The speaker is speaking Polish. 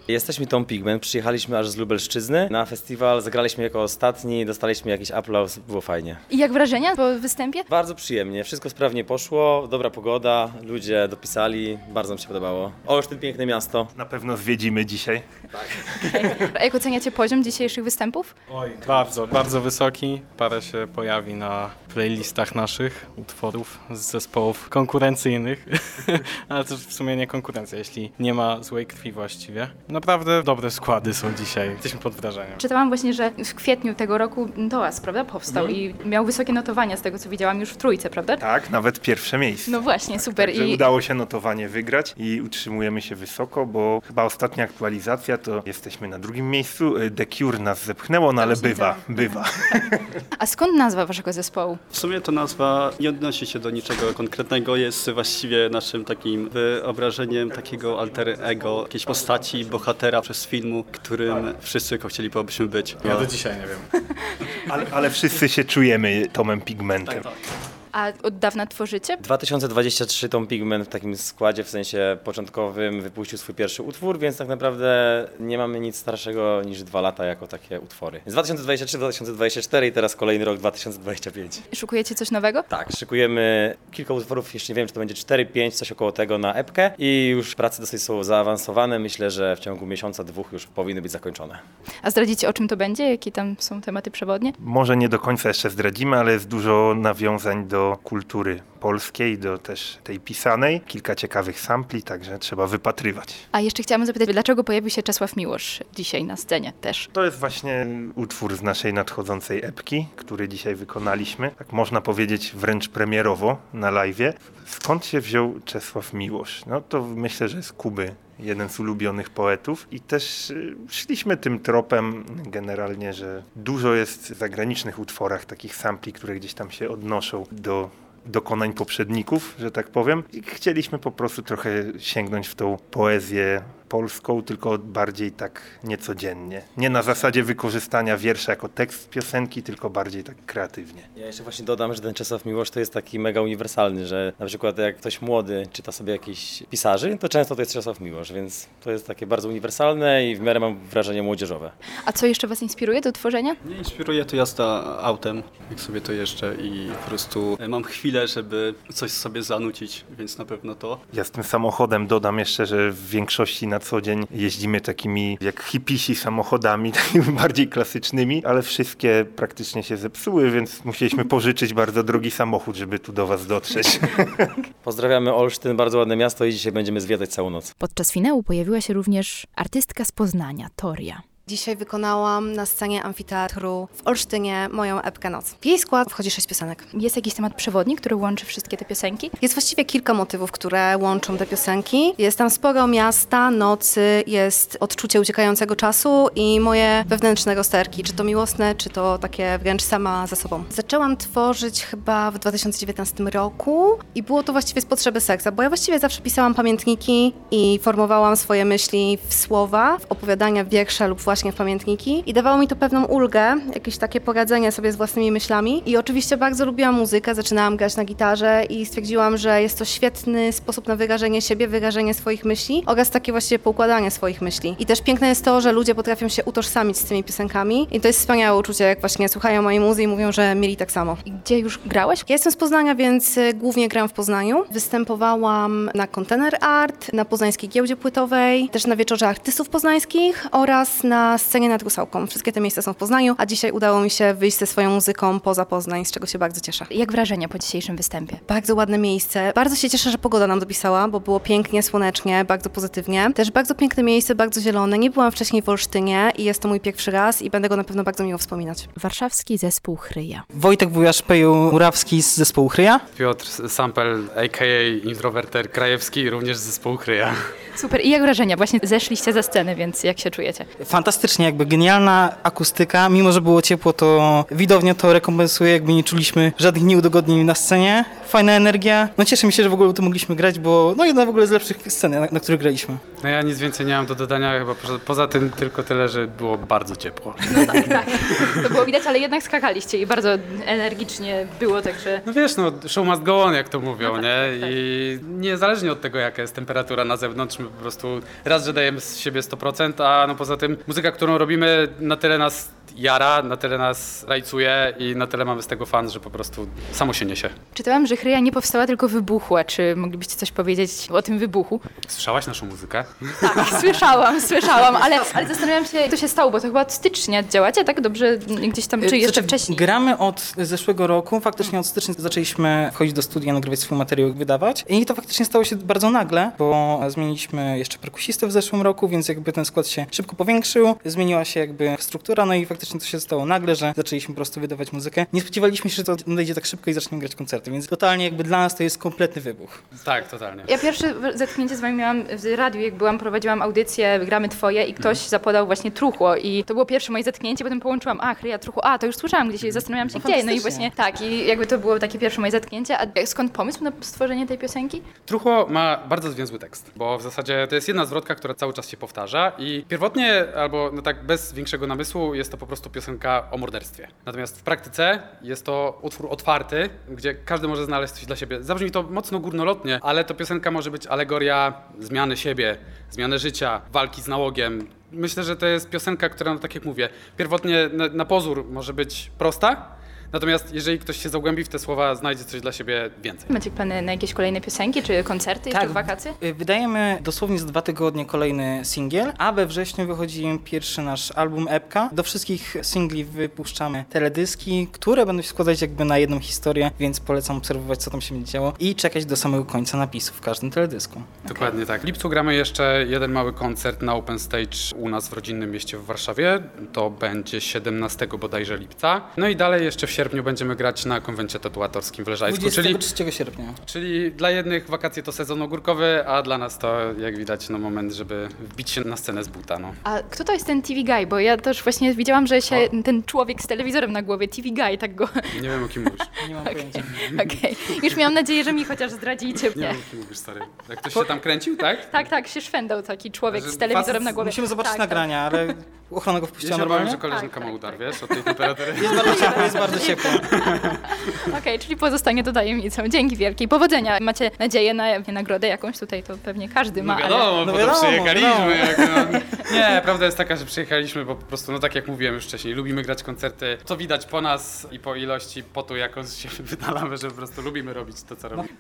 Jesteśmy Tom Pigment, przyjechaliśmy aż z Lubelszczyzny. Na festiwal zagraliśmy jako ostatni, dostaliśmy jakiś aplauz, było fajnie. I jak wrażenia po występie? Bardzo przyjemnie, wszystko sprawnie poszło, dobra pogoda, ludzie dopisali, bardzo nam się podobało. Olsztyn, piękne miasto. Na pewno zwiedzimy dzisiaj. A jak oceniacie poziom dzisiejszych występów? Oj, bardzo wysoki. Parę się pojawi na playlistach naszych utworów z zespołów konkurencyjnych, ale też w sumie nie konkurencja, jeśli nie ma złej krwi właściwie. Naprawdę dobre składy są dzisiaj, jesteśmy pod wrażeniem. Czytałam właśnie, że w kwietniu tego roku Toas, prawda, powstał i miał wysokie notowania z tego, co widziałam już w trójce, prawda? Tak, nawet pierwsze miejsce. No właśnie, super. Także udało się notowanie wygrać i utrzymujemy się wysoko, bo chyba ostatnia aktualizacja to jesteśmy na drugim miejscu. The Cure nas zepchnęło, no ale bywa. A skąd nazwa waszego zespołu? W sumie to nazwa nie odnosi się do niczego konkretnego, jest właściwie naszym takim wyobrażeniem takiego alter ego, jakiejś postaci, bohatera przez filmu, którym wszyscy chcielibyśmy być. Ja do dzisiaj nie wiem. Ale wszyscy się czujemy Tomem Pigmentem. A od dawna tworzycie? 2023 Tom Pigment w takim składzie, w sensie początkowym, wypuścił swój pierwszy utwór, więc tak naprawdę nie mamy nic starszego niż 2 lata jako takie utwory. Z 2023, 2024 i teraz kolejny rok 2025. Szukujecie coś nowego? Tak, szykujemy kilka utworów, jeszcze nie wiem, czy to będzie 4-5, coś około tego na epkę i już prace dosyć są zaawansowane. Myślę, że w ciągu miesiąca, 2 już powinny być zakończone. A zdradzicie, o czym to będzie? Jakie tam są tematy przewodnie? Może nie do końca jeszcze zdradzimy, ale jest dużo nawiązań do kultury polskiej, do też tej pisanej. Kilka ciekawych sampli, także trzeba wypatrywać. A jeszcze chciałam zapytać, dlaczego pojawił się Czesław Miłosz dzisiaj na scenie też? To jest właśnie utwór z naszej nadchodzącej epki, który dzisiaj wykonaliśmy. Tak można powiedzieć wręcz premierowo na live'ie. Skąd się wziął Czesław Miłosz? No to myślę, że z Kuby. Jeden z ulubionych poetów i też szliśmy tym tropem generalnie, że dużo jest w zagranicznych utworach takich sampli, które gdzieś tam się odnoszą do dokonań poprzedników, że tak powiem. I chcieliśmy po prostu trochę sięgnąć w tą poezję polską, tylko bardziej tak niecodziennie. Nie na zasadzie wykorzystania wiersza jako tekst piosenki, tylko bardziej tak kreatywnie. Ja jeszcze właśnie dodam, że ten Czesław Miłosz to jest taki mega uniwersalny, że na przykład jak ktoś młody czyta sobie jakichś pisarzy, to często to jest Czesław Miłosz, więc to jest takie bardzo uniwersalne i w miarę mam wrażenie młodzieżowe. A co jeszcze was inspiruje do tworzenia? Mnie inspiruje to jazda autem, jak sobie to jeżdżę i po prostu mam chwilę, żeby coś sobie zanucić, więc na pewno to. Ja z tym samochodem dodam jeszcze, że w większości na co dzień jeździmy takimi jak hipisi samochodami, takimi bardziej klasycznymi, ale wszystkie praktycznie się zepsuły, więc musieliśmy pożyczyć bardzo drogi samochód, żeby tu do was dotrzeć. Pozdrawiamy Olsztyn, bardzo ładne miasto i dzisiaj będziemy zwiedzać całą noc. Podczas finału pojawiła się również artystka z Poznania, Toria. Dzisiaj wykonałam na scenie amfiteatru w Olsztynie moją epkę Noc. W jej skład wchodzi 6 piosenek. Jest jakiś temat przewodni, który łączy wszystkie te piosenki? Jest właściwie kilka motywów, które łączą te piosenki. Jest tam sporo miasta, nocy, jest odczucie uciekającego czasu i moje wewnętrzne rozterki, czy to miłosne, czy to takie wręcz sama ze sobą. Zaczęłam tworzyć chyba w 2019 roku i było to właściwie z potrzeby serca, bo ja właściwie zawsze pisałam pamiętniki i formowałam swoje myśli w słowa, w opowiadania, w wiersze lub właśnie w pamiętniki i dawało mi to pewną ulgę, jakieś takie poradzenie sobie z własnymi myślami i oczywiście bardzo lubiłam muzykę, zaczynałam grać na gitarze i stwierdziłam, że jest to świetny sposób na wyrażenie siebie, wyrażenie swoich myśli oraz takie właściwie poukładanie swoich myśli. I też piękne jest to, że ludzie potrafią się utożsamić z tymi piosenkami i to jest wspaniałe uczucie, jak właśnie słuchają mojej muzy i mówią, że mieli tak samo. I gdzie już grałeś? Ja jestem z Poznania, więc głównie gram w Poznaniu. Występowałam na Container Art, na Poznańskiej Giełdzie Płytowej, też na Wieczorze Artystów Poznańskich oraz na scenie nad Rusałką. Wszystkie te miejsca są w Poznaniu, a dzisiaj udało mi się wyjść ze swoją muzyką poza Poznań, z czego się bardzo cieszę. Jak wrażenia po dzisiejszym występie? Bardzo ładne miejsce. Bardzo się cieszę, że pogoda nam dopisała, bo było pięknie, słonecznie, bardzo pozytywnie. Też bardzo piękne miejsce, bardzo zielone. Nie byłam wcześniej w Olsztynie i jest to mój pierwszy raz i będę go na pewno bardzo miło wspominać. Warszawski zespół Chryja. Wojtek Wujasz-Peju-Murawski z zespołu Chryja. Piotr Sampel, a.k.a. introwerter Krajewski, również z zespołu Chryja. Super. I jak wrażenia? Właśnie zeszliście ze sceny, więc jak się czujecie? Fantastycznie fantastycznie, jakby genialna akustyka, mimo że było ciepło, to widownia to rekompensuje, jakby nie czuliśmy żadnych nieudogodnień na scenie. Fajna energia. No cieszę się, że w ogóle tu mogliśmy grać, bo no jedna w ogóle z lepszych scen, na których graliśmy. No ja nic więcej nie mam do dodania, chyba poza tym tylko tyle, że było bardzo ciepło. No tak. To było widać, ale jednak skakaliście i bardzo energicznie było, także... No wiesz, no show must go on, jak to mówią, nie? I niezależnie od tego, jaka jest temperatura na zewnątrz, my po prostu raz, że dajemy z siebie 100%, a no poza tym muzyka, którą robimy, na tyle nas jara, na tyle nas rajcuje i na tyle mamy z tego fan, że po prostu samo się niesie. Czytałam, że Chryja nie powstała, tylko wybuchła. Czy moglibyście coś powiedzieć o tym wybuchu? Słyszałaś naszą muzykę? Tak, słyszałam, ale zastanawiam się, jak to się stało, bo to chyba od stycznia działacie, tak? Dobrze gdzieś tam, czy jeszcze wcześniej? Gramy od zeszłego roku, faktycznie od stycznia zaczęliśmy wchodzić do studia, nagrywać swój materiał i wydawać. I to faktycznie stało się bardzo nagle, bo zmieniliśmy jeszcze perkusistę w zeszłym roku, więc jakby ten skład się szybko powiększył, zmieniła się jakby struktura, no i faktycznie to się stało nagle, że zaczęliśmy po prostu wydawać muzykę. Nie spodziewaliśmy się, że to nadejdzie tak szybko i zaczniemy grać koncerty, więc totalnie jakby dla nas to jest kompletny wybuch. Tak, totalnie. Ja pierwsze zetknięcie z wami miałam w radiu, jak prowadziłam audycję Gramy Twoje i ktoś zapodał właśnie Truchło i to było pierwsze moje zetknięcie, potem połączyłam, Chryja, Truchło, to już słyszałam gdzieś i zastanawiałam się gdzie, no i właśnie tak i jakby to było takie pierwsze moje zetknięcie, a skąd pomysł na stworzenie tej piosenki? Truchło ma bardzo zwięzły tekst, bo w zasadzie to jest jedna zwrotka, która cały czas się powtarza i pierwotnie, albo no tak bez większego namysłu, jest to po prostu piosenka o morderstwie. Natomiast w praktyce jest to utwór otwarty, gdzie każdy może znaleźć coś dla siebie. Zabrzmi to mocno górnolotnie, ale to piosenka może być alegoria zmiany siebie, zmiany życia, walki z nałogiem. Myślę, że to jest piosenka, która, no tak jak mówię, pierwotnie na pozór może być prosta, natomiast jeżeli ktoś się zagłębi w te słowa, znajdzie coś dla siebie więcej. Macie plany na jakieś kolejne piosenki, czy koncerty jeszcze w wakacje? Wydajemy dosłownie za 2 tygodnie kolejny singiel, a we wrześniu wychodzi pierwszy nasz album epka. Do wszystkich singli wypuszczamy teledyski, które będą się składać jakby na jedną historię, więc polecam obserwować, co tam się będzie działo i czekać do samego końca napisów w każdym teledysku. Dokładnie tak. W lipcu gramy jeszcze jeden mały koncert na Open Stage u nas w rodzinnym mieście w Warszawie. To będzie 17 bodajże lipca. No i dalej jeszcze w sierpniu będziemy grać na konwencie tatuatorskim w Leżajsku. 23 sierpnia. Czyli dla jednych wakacje to sezon ogórkowy, a dla nas to, jak widać, moment, żeby wbić się na scenę z buta. No. A kto to jest ten TV Guy? Bo ja też właśnie widziałam, że się ten człowiek z telewizorem na głowie, TV Guy, tak go... Nie wiem, o kim mówisz. Nie mam pojęcia. Okej. Już miałam nadzieję, że mi chociaż zdradzicie. Nie wiem, o kim mówisz, stary. Jak ktoś się tam kręcił, tak? Tak, się szwendał taki człowiek Że z telewizorem facet- na głowie. Musimy zobaczyć Tak, nagrania, ale ochrona go Ja wpuściła się obawiam, normalnie. że koleżanka Tak, ma tak, udar, tak. wiesz, od tej temperatury. Jest bardzo ciepło. Okej, czyli pozostanie to tajemnicą. Dzięki wielkiej. Powodzenia. Macie nadzieję na nagrodę jakąś tutaj, to pewnie każdy ma, No wiadomo, No bo wiadomo, to przyjechaliśmy. wiadomo. Nie, prawda jest taka, że przyjechaliśmy, bo po prostu, no tak jak mówiłem już wcześniej, lubimy grać koncerty. Co widać po nas i po ilości potu, jaką z siebie wydalamy, że po prostu lubimy robić to, co robimy.